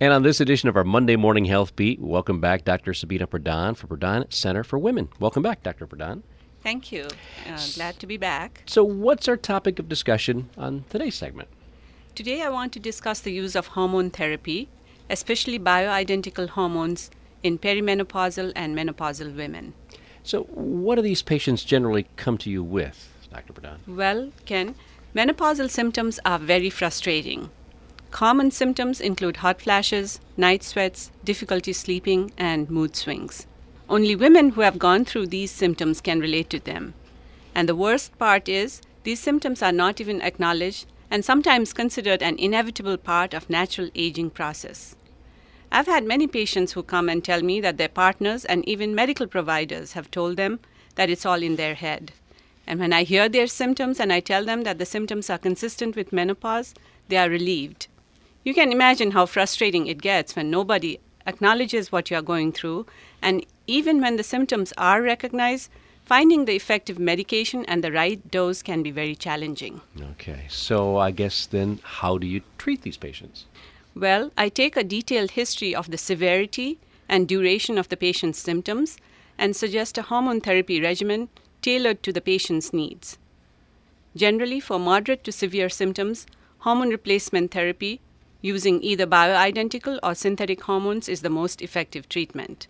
And on this edition of our Monday Morning Health Beat, welcome back Dr. Sabina Pradhan for Pradhan Center for Women. Welcome back, Dr. Pradhan. Thank you. Glad to be back. So what's our topic of discussion on today's segment? Today I want to discuss the use of hormone therapy, especially bioidentical hormones in perimenopausal and menopausal women. So what do these patients generally come to you with, Dr. Pradhan? Well, Ken, menopausal symptoms are very frustrating. Common symptoms include hot flashes, night sweats, difficulty sleeping, and mood swings. Only women who have gone through these symptoms can relate to them. And the worst part is, these symptoms are not even acknowledged and sometimes considered an inevitable part of natural aging process. I've had many patients who come and tell me that their partners and even medical providers have told them that it's all in their head. And when I hear their symptoms and I tell them that the symptoms are consistent with menopause, they are relieved. You can imagine how frustrating it gets when nobody acknowledges what you are going through, and even when the symptoms are recognized, finding the effective medication and the right dose can be very challenging. Okay, so I guess then how do you treat these patients? Well, I take a detailed history of the severity and duration of the patient's symptoms and suggest a hormone therapy regimen tailored to the patient's needs. Generally, for moderate to severe symptoms, hormone replacement therapy using either bioidentical or synthetic hormones is the most effective treatment.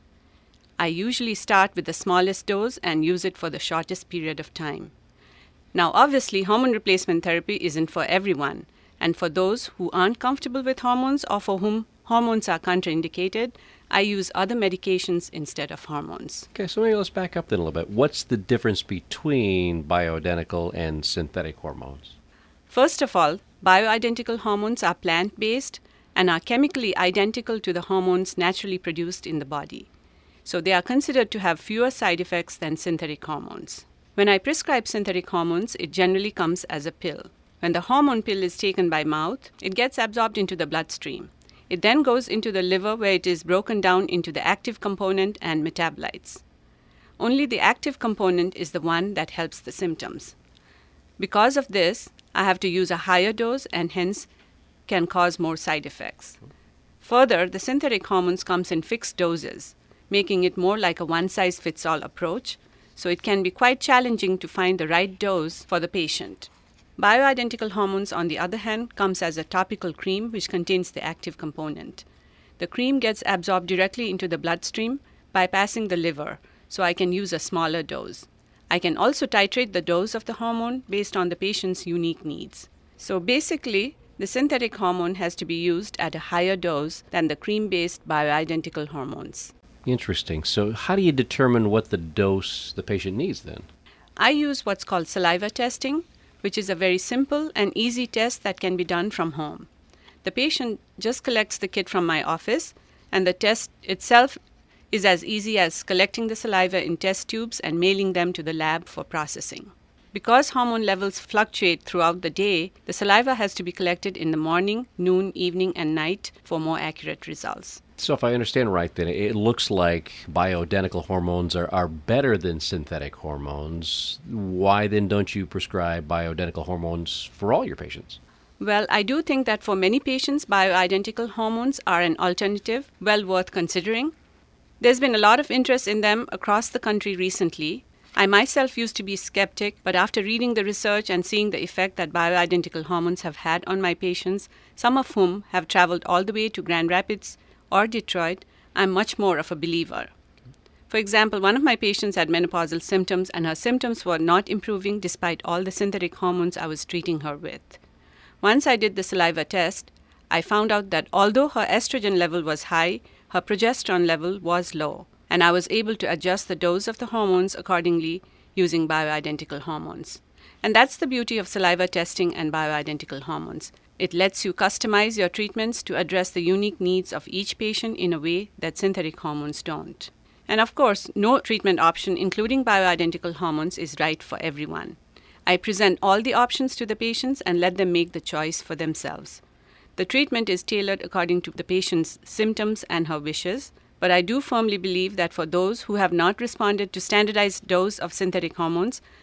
I usually start with the smallest dose and use it for the shortest period of time. Now, obviously, hormone replacement therapy isn't for everyone, and for those who aren't comfortable with hormones or for whom hormones are contraindicated, I use other medications instead of hormones. Okay, so maybe let's back up then a little bit. What's the difference between bioidentical and synthetic hormones? First of all, bioidentical hormones are plant-based and are chemically identical to the hormones naturally produced in the body. So they are considered to have fewer side effects than synthetic hormones. When I prescribe synthetic hormones, it generally comes as a pill. When the hormone pill is taken by mouth, it gets absorbed into the bloodstream. It then goes into the liver where it is broken down into the active component and metabolites. Only the active component is the one that helps the symptoms. Because of this, I have to use a higher dose and hence can cause more side effects. Further, the synthetic hormones comes in fixed doses, making it more like a one-size-fits-all approach, so it can be quite challenging to find the right dose for the patient. Bioidentical hormones, on the other hand, comes as a topical cream which contains the active component. The cream gets absorbed directly into the bloodstream, bypassing the liver, so I can use a smaller dose. I can also titrate the dose of the hormone based on the patient's unique needs. So basically, the synthetic hormone has to be used at a higher dose than the cream-based bioidentical hormones. Interesting. So how do you determine what the dose the patient needs then? I use what's called saliva testing, which is a very simple and easy test that can be done from home. The patient just collects the kit from my office, and the test itself is as easy as collecting the saliva in test tubes and mailing them to the lab for processing. Because hormone levels fluctuate throughout the day, the saliva has to be collected in the morning, noon, evening, and night for more accurate results. So if I understand right, then it looks like bioidentical hormones are better than synthetic hormones. Why then don't you prescribe bioidentical hormones for all your patients? Well, I do think that for many patients, bioidentical hormones are an alternative well worth considering. There's been a lot of interest in them across the country recently. I myself used to be skeptic, but after reading the research and seeing the effect that bioidentical hormones have had on my patients, some of whom have traveled all the way to Grand Rapids or Detroit, I'm much more of a believer. For example, one of my patients had menopausal symptoms, and her symptoms were not improving despite all the synthetic hormones I was treating her with. Once I did the saliva test, I found out that although her estrogen level was high, her progesterone level was low, and I was able to adjust the dose of the hormones accordingly using bioidentical hormones. And that's the beauty of saliva testing and bioidentical hormones. It lets you customize your treatments to address the unique needs of each patient in a way that synthetic hormones don't. And of course, no treatment option, including bioidentical hormones, is right for everyone. I present all the options to the patients and let them make the choice for themselves. The treatment is tailored according to the patient's symptoms and her wishes, but I do firmly believe that for those who have not responded to standardized dose of synthetic hormones,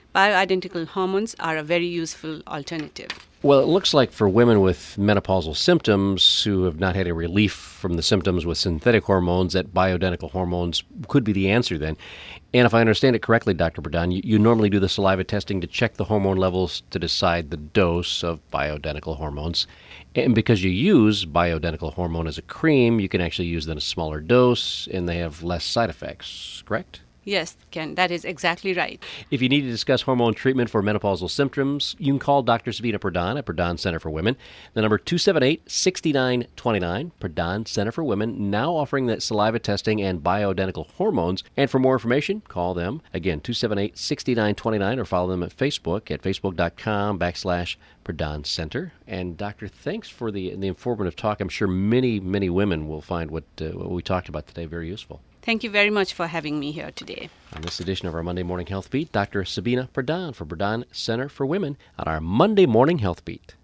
bioidentical hormones are a very useful alternative. Well, it looks like for women with menopausal symptoms who have not had any relief from the symptoms with synthetic hormones, that bioidentical hormones could be the answer then. And if I understand it correctly, Dr. Pradhan, you normally do the saliva testing to check the hormone levels to decide the dose of bioidentical hormones. And because you use bioidentical hormone as a cream, you can actually use them in a smaller dose and they have less side effects, correct? Yes, Ken, that is exactly right. If you need to discuss hormone treatment for menopausal symptoms, you can call Dr. Sabina Pradhan at Pradhan Center for Women. The number 278-6929, Pradhan Center for Women, now offering that saliva testing and bioidentical hormones. And for more information, call them. Again, 278-6929, or follow them at Facebook at facebook.com/Pradhan Center. And Doctor, thanks for the informative talk. I'm sure many, many women will find what we talked about today very useful. Thank you very much for having me here today. On this edition of our Monday Morning Health Beat, Dr. Sabina Pradhan for Pradhan Center for Women on our Monday Morning Health Beat.